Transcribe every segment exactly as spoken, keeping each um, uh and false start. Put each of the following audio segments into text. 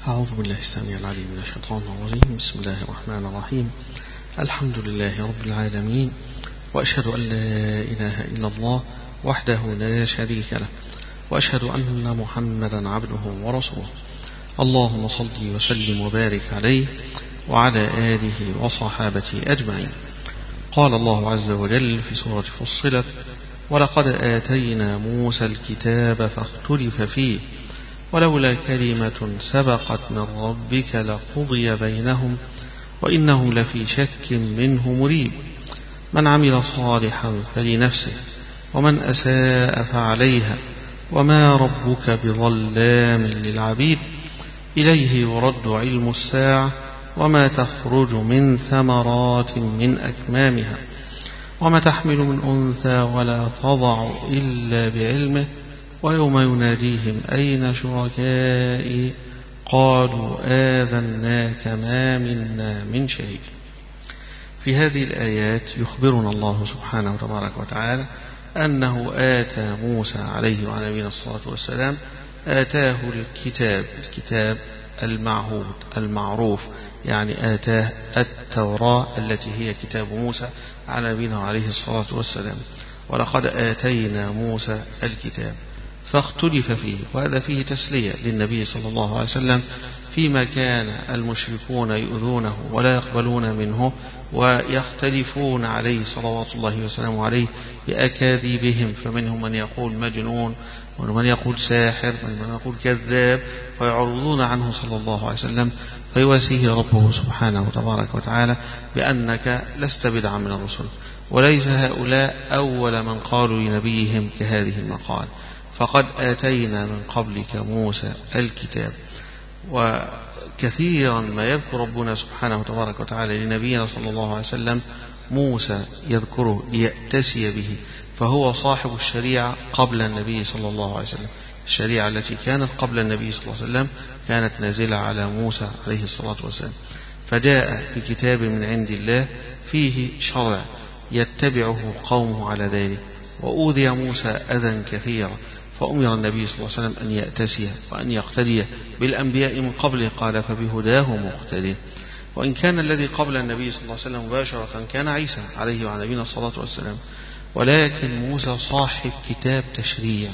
أعوذ بالله السميع العليم من الشيطان الرجيم. بسم الله الرحمن الرحيم. الحمد لله رب العالمين، وأشهد أن لا إله إلا الله وحده لا شريك له، وأشهد أن محمدا عبده ورسوله. اللهم صل وسلم وبارك عليه وعلى آله وصحابته أجمعين. قال الله عز وجل في سورة فصلت: ولقد آتينا موسى الكتاب فاختلف فيه ولولا كلمة سبقت من ربك لقضي بينهم وإنهم لفي شك منه مريب. من عمل صالحا فلنفسه ومن أساء فعليها وما ربك بظلام للعبيد. إليه يرد علم الساعة وما تخرج من ثمرات من أكمامها وما تحمل من أنثى ولا تضع إلا بعلمه ويوم يناديهم أين شركائي قالوا آذناك ما منا من شيء. في هذه الآيات يخبرنا الله سبحانه وتبارك وتعالى أنه آتى موسى عليه وعلى نبينا الصلاة والسلام آتاه الكتاب الكتاب المعهود المعروف، يعني آتاه التوراة التي هي كتاب موسى على نبينا عليه الصلاة والسلام. ولقد آتينا موسى الكتاب فاختلف فيه، وهذا فيه تسلية للنبي صلى الله عليه وسلم فيما كان المشركون يؤذونه ولا يقبلون منه ويختلفون عليه صلوات الله وسلامه عليه بأكاذيبهم، فمنهم من يقول مجنون ومن يقول ساحر ومن يقول كذاب، فيعرضون عنه صلى الله عليه وسلم فيواسيه ربه سبحانه وتبارك وتعالى بأنك لست بدعا من الرسل، وليس هؤلاء أول من قالوا لنبيهم كهذه المقال. فقد آتينا من قبلك موسى الكتاب. وكثيرا ما يذكر ربنا سبحانه وتبارك وتعالى لنبينا صلى الله عليه وسلم موسى يذكره ليأتسي به، فهو صاحب الشريعة قبل النبي صلى الله عليه وسلم. الشريعة التي كانت قبل النبي صلى الله عليه وسلم كانت نازلة على موسى عليه الصلاة والسلام، فجاء بكتاب من عند الله فيه شرع يتبعه قومه على ذلك. وأوذي موسى أذى كثيرا، فأمر النبي صلى الله عليه وسلم أن يأتسي وأن يقتدي بالأنبياء من قبله، قال فبهداه مقتدي. وإن كان الذي قبل النبي صلى الله عليه وسلم مباشرة كان عيسى عليه وعلى نبينا الصلاة والسلام، ولكن موسى صاحب كتاب تشريع.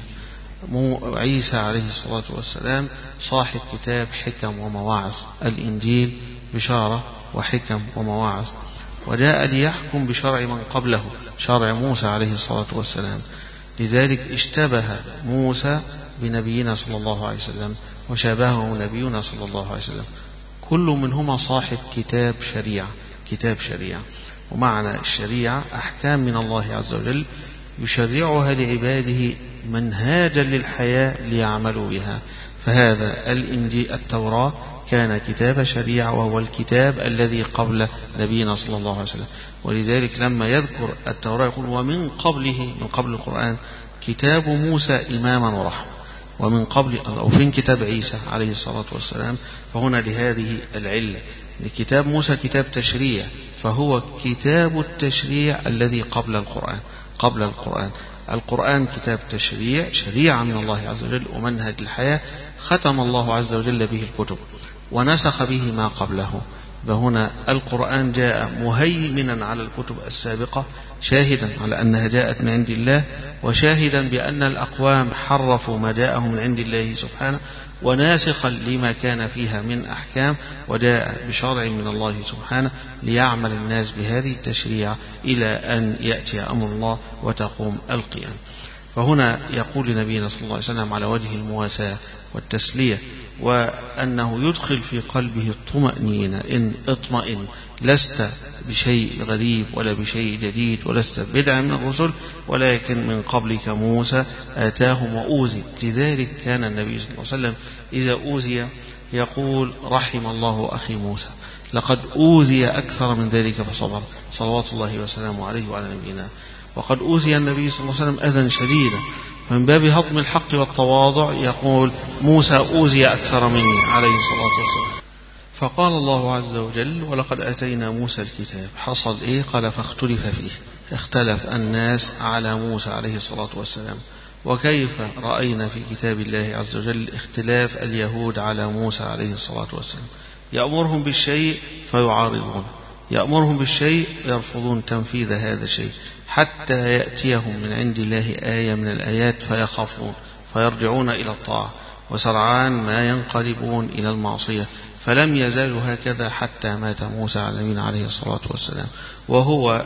عيسى عليه الصلاة والسلام صاحب كتاب حكم ومواعظ، الإنجيل بشارة وحكم ومواعظ، وجاء ليحكم بشرع من قبله شرع موسى عليه الصلاة والسلام. لذلك اشتبه موسى بنبينا صلى الله عليه وسلم وشابهه نبينا صلى الله عليه وسلم. كل منهما صاحب كتاب شريعة كتاب شريعة ومعنى الشريعة أحكام من الله عز وجل يشرعها لعباده منهاجا للحياة ليعملوا بها. فهذا الإنجيل التوراة كان كتاب شريعة، وهو الكتاب الذي قبل نبينا صلى الله عليه وسلم. ولذلك لما يذكر التوراة يقول ومن قبله من قبل القرآن كتاب موسى إماما ورحمة، ومن قبل أو في كتاب عيسى عليه الصلاة والسلام. فهنا لهذه العلة لكتاب موسى كتاب تشريع، فهو كتاب التشريع الذي قبل القرآن قبل القرآن القرآن كتاب تشريع، شريعة من الله عز وجل ومنهج الحياة، ختم الله عز وجل به الكتب ونسخ به ما قبله. فهنا القرآن جاء مهيمنا على الكتب السابقة، شاهدا على أنها جاءت من عند الله، وشاهدا بأن الأقوام حرفوا ما جاءهم من عند الله سبحانه، وناسخا لما كان فيها من أحكام، وجاء بشرع من الله سبحانه ليعمل الناس بهذه التشريع إلى أن يأتي أمر الله وتقوم القيام. فهنا يقول لنبينا صلى الله عليه وسلم على وجه المواساة والتسلية، وأنه يدخل في قلبه الطمأنينة، إن اطمئن لست بشيء غريب ولا بشيء جديد ولست بدعا من الرسل، ولكن من قبلك موسى آتاهم وأوذي. لذلك كان النبي صلى الله عليه وسلم إذا أوذي يقول رحم الله أخي موسى، لقد أوذي أكثر من ذلك فصبر، صلوات الله وسلامه عليه وعلى نبينا. وقد أوذي النبي صلى الله عليه وسلم أذى شديدا، من باب هضم الحق والتواضع يقول موسى أوذي أكثر مني عليه الصلاة والسلام. فقال الله عز وجل ولقد آتينا موسى الكتاب. حصل إيه؟ قال فاختلف فيه، اختلف الناس على موسى عليه الصلاة والسلام، وكيف رأينا في كتاب الله عز وجل اختلاف اليهود على موسى عليه الصلاة والسلام، يأمرهم بالشيء فيعارضون، يأمرهم بالشيء يرفضون تنفيذ هذا الشيء، حتى يأتيهم من عند الله آية من الآيات فيخافون فيرجعون إلى الطاعة، وسرعان ما ينقلبون إلى المعصية. فلم يزالوا هكذا حتى مات موسى عليه الصلاة والسلام، وهو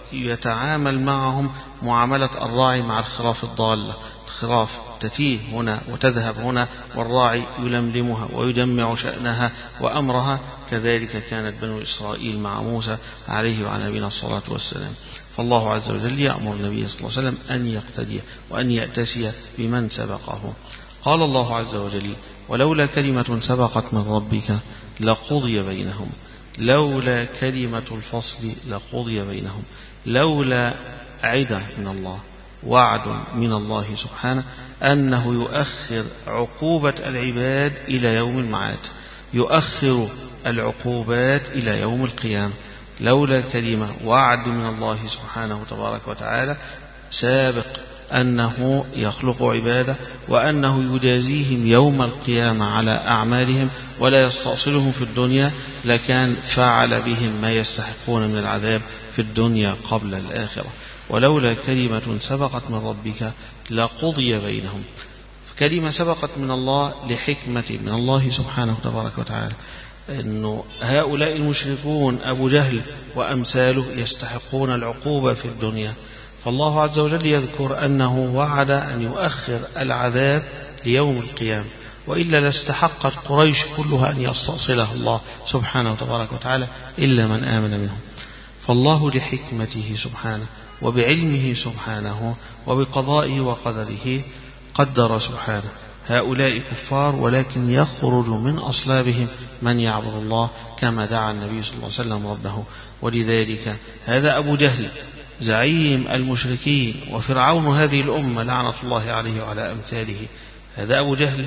يتعامل معهم معاملة الراعي مع الخراف الضالة، الخراف تتيه هنا وتذهب هنا، والراعي يلملمها ويجمع شأنها وأمرها. كذلك كانت بنو إسرائيل مع موسى عليه وعلى نبينا الصلاة والسلام. فالله عز وجل يأمر النبي صلى الله عليه وسلم أن يقتدي وأن يأتسي بمن سبقه. قال الله عز وجل: ولولا كلمة سبقت من ربك لقضي بينهم. لولا كلمة الفصل لقضي بينهم. لولا عدة من الله، وعد من الله سبحانه أنه يؤخر عقوبة العباد إلى يوم المعاد، يؤخر العقوبات إلى يوم القيامة. لولا كلمة وعد من الله سبحانه تبارك وتعالى سابق أنه يخلق عباده وأنه يجازيهم يوم القيامة على أعمالهم ولا يستأصلهم في الدنيا، لكان فعل بهم ما يستحقون من العذاب في الدنيا قبل الآخرة. ولولا كلمة سبقت من ربك لقضي بينهم. كلمة سبقت من الله لحكمة من الله سبحانه تبارك وتعالى، أنه هؤلاء المشركون أبو جهل وأمثاله يستحقون العقوبة في الدنيا، فالله عز وجل يذكر أنه وعد أن يؤخر العذاب ليوم القيامة، وإلا لاستحقت قريش كلها أن يستأصلها الله سبحانه تبارك وتعالى إلا من آمن منهم. فالله لحكمته سبحانه وبعلمه سبحانه وبقضائه وقدره قدر سبحانه هؤلاء كفار، ولكن يخرج من أصلابهم من يعبد الله كما دعا النبي صلى الله عليه وسلم ربه. ولذلك هذا أبو جهل زعيم المشركين وفرعون هذه الأمة لعنة الله عليه وعلى أمثاله، هذا أبو جهل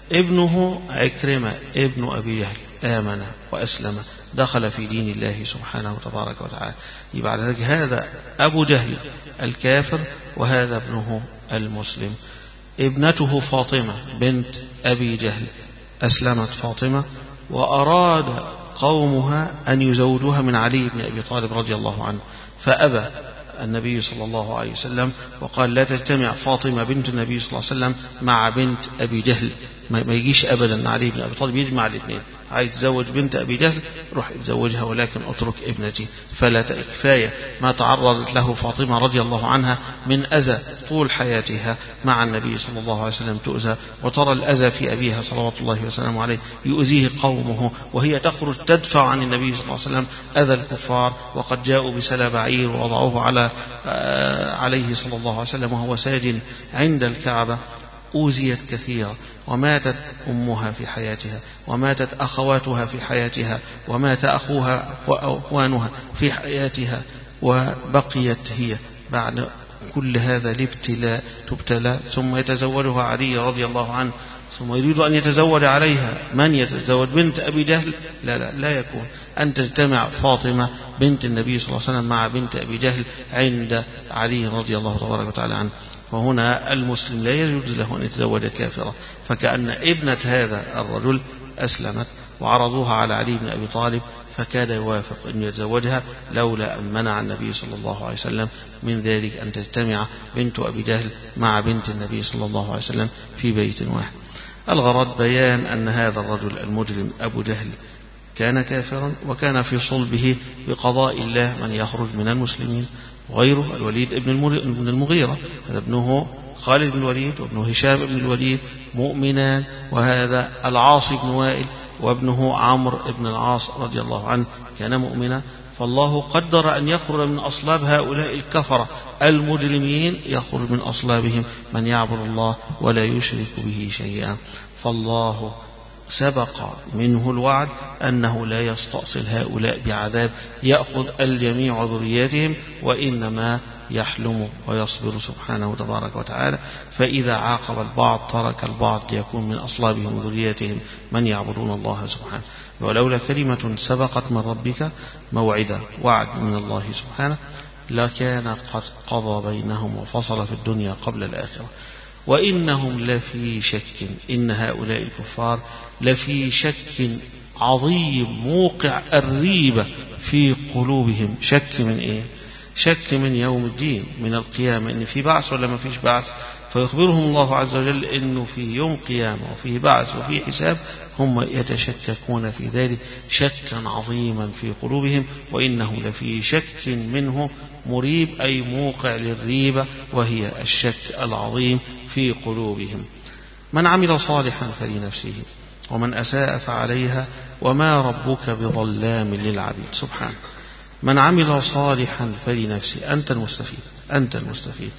ابنه عكرمة ابن أبي جهل آمن وأسلم، دخل في دين الله سبحانه وتبارك وتعالى. بعد ذلك هذا أبو جهل الكافر وهذا ابنه المسلم. ابنته فاطمة بنت أبي جهل أسلمت فاطمة، وأراد قومها أن يزوجوها من علي بن أبي طالب رضي الله عنه، فأبى النبي صلى الله عليه وسلم وقال: لا تجتمع فاطمة بنت النبي صلى الله عليه وسلم مع بنت أبي جهل، ما يجيش أبدا علي بن أبي طالب يجمع الاثنين. عايز تزوج بنت أبي جهل روح تزوجها، ولكن اترك ابنتي. فلا كفاية ما تعرضت له فاطمة رضي الله عنها من أذى طول حياتها مع النبي صلى الله عليه وسلم تؤذى، وترى الأذى في أبيها صلوات الله وسلامه عليه يؤذيه قومه، وهي تخرج تدفع عن النبي صلى الله عليه وسلم أذى الكفار، وقد جاءوا بسلى بعير ووضعوه على عليه صلى الله عليه وسلم وهو ساجد عند الكعبة. أوذيت كثيرا، وماتت أمها في حياتها، وماتت أخواتها في حياتها، ومات أخوها وأخوانها في حياتها، وبقيت هي بعد كل هذا الابتلاء تبتلى. ثم يتزوجها علي رضي الله عنه، ثم يريد أن يتزوج عليها. من يتزوج؟ بنت أبي جهل؟ لا لا لا يكون أن تجتمع فاطمة بنت النبي صلى الله عليه وسلم مع بنت أبي جهل عند علي رضي الله تبارك وتعالى عنه. وهنا المسلم لا يجوز له أن يتزوج كافرة، فكأن ابنة هذا الرجل أسلمت وعرضوها على علي بن أبي طالب، فكاد يوافق أن يتزوجها لولا أن منع النبي صلى الله عليه وسلم من ذلك أن تجتمع بنت أبي جهل مع بنت النبي صلى الله عليه وسلم في بيت واحد. الغرض بيان أن هذا الرجل المجرم أبو جهل كان كافرا، وكان في صلبه بقضاء الله من يخرج من المسلمين، غيره الوليد ابن المغيرة، هذا ابنه خالد بن الوليد وابنه هشام بن الوليد مؤمنان، وهذا العاص بن وائل وابنه عمرو بن العاص رضي الله عنه كان مؤمنا. فالله قدر أن يخرج من أصلاب هؤلاء الكفرة المجرمين، يخرج من أصلابهم من يعبد الله ولا يشرك به شيئا. فالله سبق منه الوعد أنه لا يستأصل هؤلاء بعذاب يأخذ الجميع ذرياتهم، وإنما يحلم ويصبر سبحانه تبارك وتعالى. فإذا عاقب البعض ترك البعض ليكون من أصلابهم ذرياتهم من يعبدون الله سبحانه. ولولا كلمة سبقت من ربك موعدا، وعد من الله سبحانه، لكان قد قضى بينهم وفصل في الدنيا قبل الآخرة. وإنهم لفي شك، إن هؤلاء الكفار لفي شك عظيم موقع الريبة في قلوبهم. شك من إيه؟ شك من يوم الدين، من القيامة، إن في بعث ولا ما فيش بعث. فيخبرهم الله عز وجل إنه في يوم قيامة وفيه بعث وفيه حساب، هم يتشككون في ذلك شكا عظيما في قلوبهم، وإنه لفي شك منه مريب، أي موقع للريبة، وهي الشك العظيم في قلوبهم. من عمل صالحا فلنفسه ومن أساء فعليها وما ربك بظلام للعبيد. سبحانه. من عمل صالحا فلنفسه، أنت المستفيد، أنت المستفيد،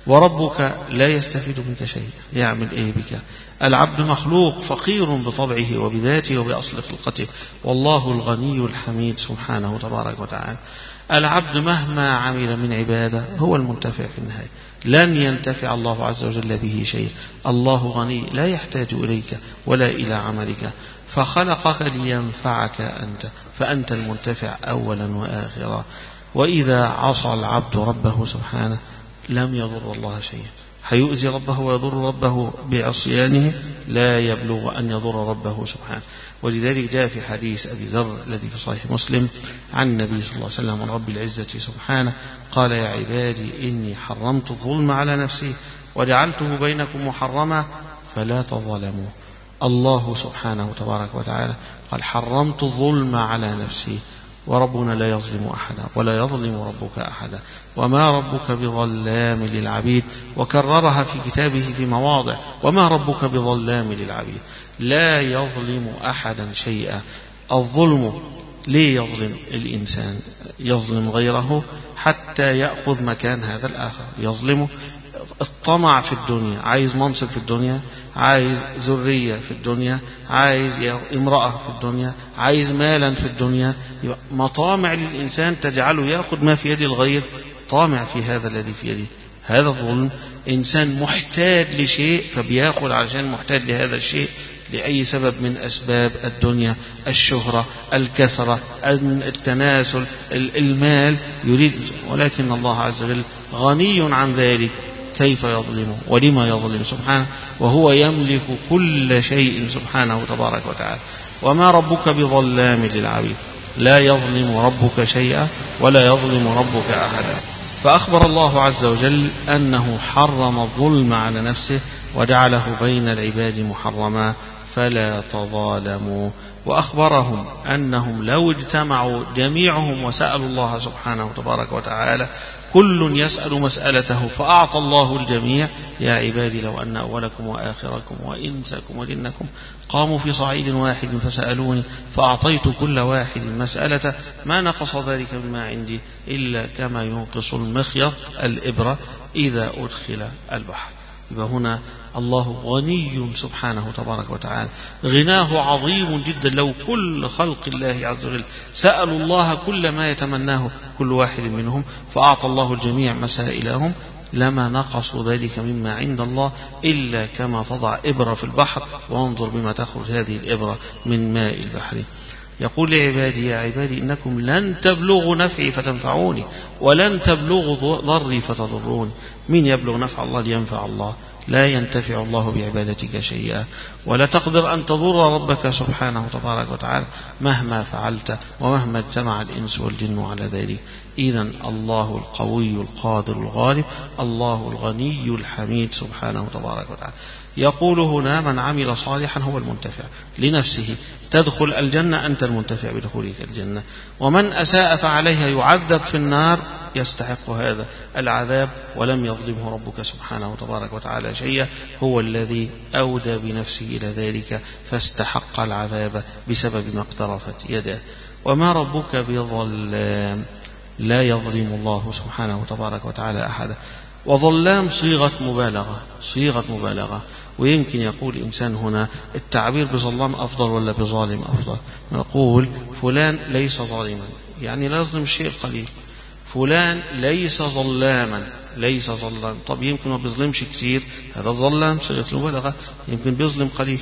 وربك لا يستفيد منك شيء. يعمل إيه بك؟ العبد مخلوق فقير بطبعه وبذاته وبأصل خلقته، والله الغني الحميد سبحانه تبارك وتعالى. العبد مهما عمل من عبادة هو المنتفع في النهاية، لن ينتفع الله عز وجل به شيء. الله غني لا يحتاج إليك ولا إلى عملك، فخلقك لينفعك أنت، فأنت المنتفع أولا وآخرا. وإذا عصى العبد ربه سبحانه لم يضر الله شيئا. هيؤذي ربه ويضر ربه بعصيانه؟ لا يبلغ أن يضر ربه سبحانه. ولذلك جاء في حديث أبي ذر الذي في صحيح مسلم عن النبي صلى الله عليه وسلم عن رب العزة سبحانه قال: يا عبادي إني حرمت الظلم على نفسي وجعلته بينكم محرما فلا تظلموا. الله سبحانه تبارك وتعالى قال: حرمت الظلم على نفسي، وربنا لا يظلم أحدا ولا يظلم ربك أحدا، وما ربك بظلام للعبيد. وكررها في كتابه في مواضع: وما ربك بظلام للعبيد. لا يظلم أحدا شيئا. الظلم ليه يظلم الإنسان؟ يظلم غيره حتى يأخذ مكان هذا الآخر، يظلمه. الطمع في الدنيا، عايز منصب في الدنيا، عايز ذرية في الدنيا، عايز امرأة في الدنيا، عايز مالا في الدنيا. مطامع للإنسان تجعله يأخذ ما في يد الغير، طامع في هذا الذي في يده. هذا الظلم. إنسان محتاج لشيء فبيأخذ علشان محتاج لهذا الشيء لأي سبب من أسباب الدنيا، الشهرة، الكثرة، التناسل، المال، يريد. ولكن الله عز وجل غني عن ذلك. كيف يظلم ولما يظلم سبحانه وهو يملك كل شيء سبحانه تبارك وتعالى. وما ربك بظلام للعبيد. لا يظلم ربك شيئا ولا يظلم ربك أحدا. فأخبر الله عز وجل أنه حرم الظلم على نفسه وجعله بين العباد محرما فلا تظالموا. وأخبرهم أنهم لو اجتمعوا جميعهم وسألوا الله سبحانه تبارك وتعالى كل يسأل مسألته فأعطى الله الجميع: يا عبادي لو أن أولكم وآخركم وإنسكم وجنكم قاموا في صعيد واحد فسألوني فأعطيت كل واحد مسألته ما نقص ذلك مما عندي إلا كما ينقص المخيط الإبرة إذا أدخل البحر. يبقى هنا الله غني سبحانه تبارك وتعالى، غناه عظيم جدا. لو كل خلق الله عز وجل سألوا الله كل ما يتمناه كل واحد منهم فأعطى الله الجميع مسائلهم لما نقصوا ذلك مما عند الله إلا كما تضع إبرة في البحر وانظر بما تخرج هذه الإبرة من ماء البحر. يقول لعبادي: يا عبادي إنكم لن تبلغوا نفعي فتنفعوني ولن تبلغوا ضري فتضروني. من يبلغ نفع الله لينفع الله؟ لا ينتفع الله بعبادتك شيئا، ولا تقدر أن تضر ربك سبحانه تبارك وتعالى مهما فعلت ومهما اجتمع الإنس والجن على ذلك. إذن الله القوي القادر الغالب، الله الغني الحميد سبحانه تبارك وتعالى. يقول هنا: من عمل صالحا هو المنتفع لنفسه، تدخل الجنة أنت المنتفع بدخولك الجنة. ومن أساء فعليها يعذب في النار، يستحق هذا العذاب ولم يظلمه ربك سبحانه تبارك وتعالى شيئا، هو الذي أودى بنفسه إلى ذلك فاستحق العذاب بسبب ما اقترفت يده. وما ربك بظلام، لا يظلم الله سبحانه تبارك وتعالى أحدا. وظلام صيغة مبالغة، صيغة مبالغة. ويمكن يقول إنسان هنا: التعبير بظلام أفضل ولا بظالم أفضل؟ نقول: فلان ليس ظالما، يعني لا يظلم الشيء القليل. فلان ليس ظلاما، ليس ظلام. طب يمكن ما بيظلمش كتير، هذا ظلام صيغة المبالغة. يمكن بيظلم قليل،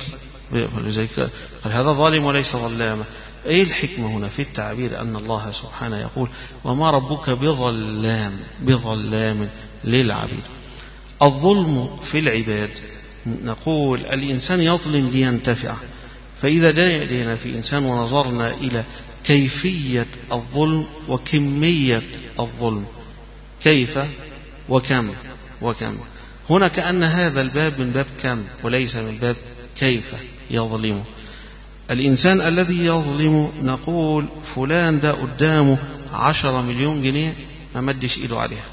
لذلك قال هذا ظالم وليس ظلاما. ايه الحكمة هنا في التعبير؟ أن الله سبحانه يقول: وما ربك بظلام، بظلام للعبيد. الظلم في العباد، نقول الإنسان يظلم لينتفع، فإذا جاءنا في إنسان ونظرنا إلى كيفية الظلم وكمية الظلم، كيف وكم وكم، هنا كأن هذا الباب من باب كم وليس من باب كيف يظلمه. الإنسان الذي يظلم نقول فلان ده قدامه عشرة مليون جنيه ما مدش إيده عليها،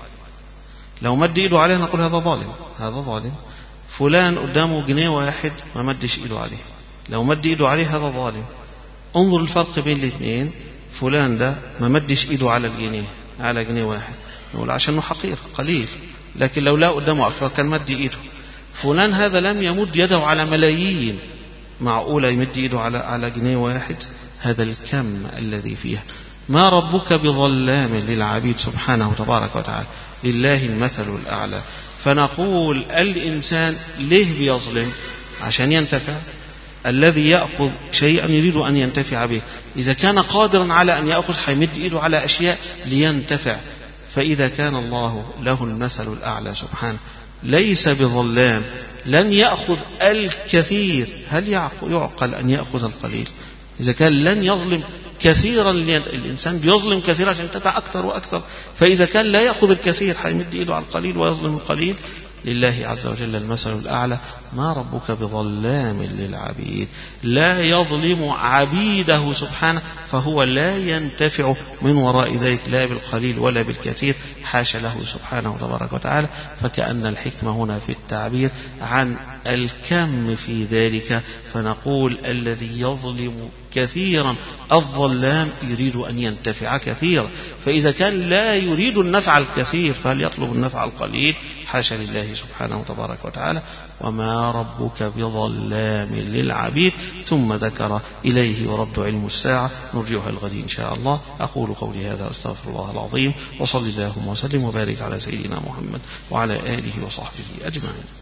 لو مد إيده عليها نقول هذا ظالم، هذا ظالم. فلان قدامه جنيه واحد ما مدش إيده عليه، لو مد إيده عليه هذا ظالم. انظر الفرق بين الاثنين، فلان ده ما مدش إيده على الجنيه، على جنيه واحد، نقول عشانه حقير قليل، لكن لو لا قدامه أكثر كان مد إيده. فلان هذا لم يمد يده على ملايين، معقولة يمد إيده على على جنيه واحد؟ هذا الكم الذي فيها. ما ربك بظلام للعبيد سبحانه تبارك وتعالى، لله المثل الأعلى. فنقول الإنسان ليه بيظلم؟ عشان ينتفع. الذي يأخذ شيئا يريد أن ينتفع به، إذا كان قادرا على أن يأخذ حيمد إيده على أشياء لينتفع. فإذا كان الله له المثل الأعلى سبحانه ليس بظلام، لن يأخذ الكثير، هل يعقل أن يأخذ القليل؟ إذا كان لن يظلم كثيرا، الإنسان بيظلم كثيرا عشان ينتفع أكثر وأكثر، فإذا كان لا يأخذ الكثير حيمد إيده على القليل ويظلم القليل. لله عز وجل المثل الأعلى. ما ربك بظلام للعبيد، لا يظلم عبيده سبحانه، فهو لا ينتفع من وراء ذلك لا بالقليل ولا بالكثير، حاشا له سبحانه تبارك وتعالى. فكأن الحكمة هنا في التعبير عن الكم في ذلك، فنقول الذي يظلم كثيرا الظلام يريد أن ينتفع كثيرا، فإذا كان لا يريد النفع الكثير فهل يطلب النفع القليل؟ حاشا لله سبحانه تبارك وتعالى. وما ربك بظلام للعبيد، ثم ذكر إليه ورد علم الساعة، نرجعها الغد إن شاء الله. أقول قولي هذا واستغفر الله العظيم، وصلى اللهم وسلم وبارك على سيدنا محمد وعلى آله وصحبه أجمعين.